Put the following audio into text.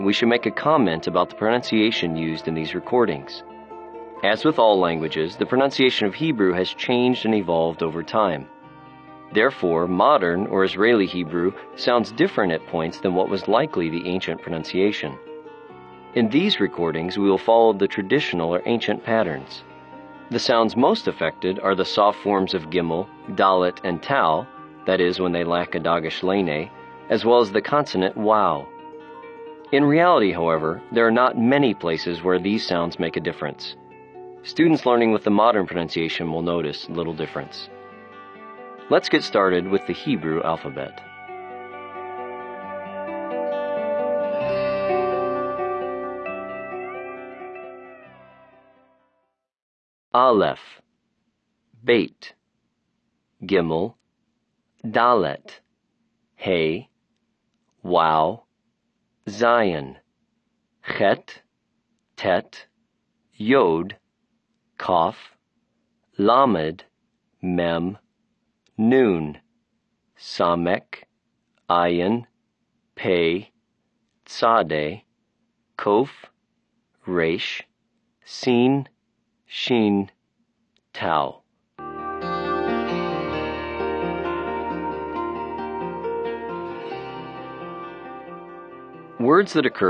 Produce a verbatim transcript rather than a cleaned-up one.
we should make a comment about the pronunciation used in these recordings. As with all languages, the pronunciation of Hebrew has changed and evolved over time. Therefore, modern or Israeli Hebrew sounds different at points than what was likely the ancient pronunciation. In these recordings, we will follow the traditional or ancient patterns. The sounds most affected are the soft forms of Gimel, Dalet, and Tal, that is, when they lack a dagesh lene, as well as the consonant Waw. In reality, however, there are not many places where these sounds make a difference. Students learning with the modern pronunciation will notice little difference. Let's get started with the Hebrew alphabet. Aleph, Beit, Gimel, Dalet, Hey, Waw, Zayin, Chet, Tet, Yod, Kaf, Lamed, Mem, Nun, Samek, Ayin, Pei, Tzadeh, Kof, Resh, Sin, Shin, Tau. Words that occur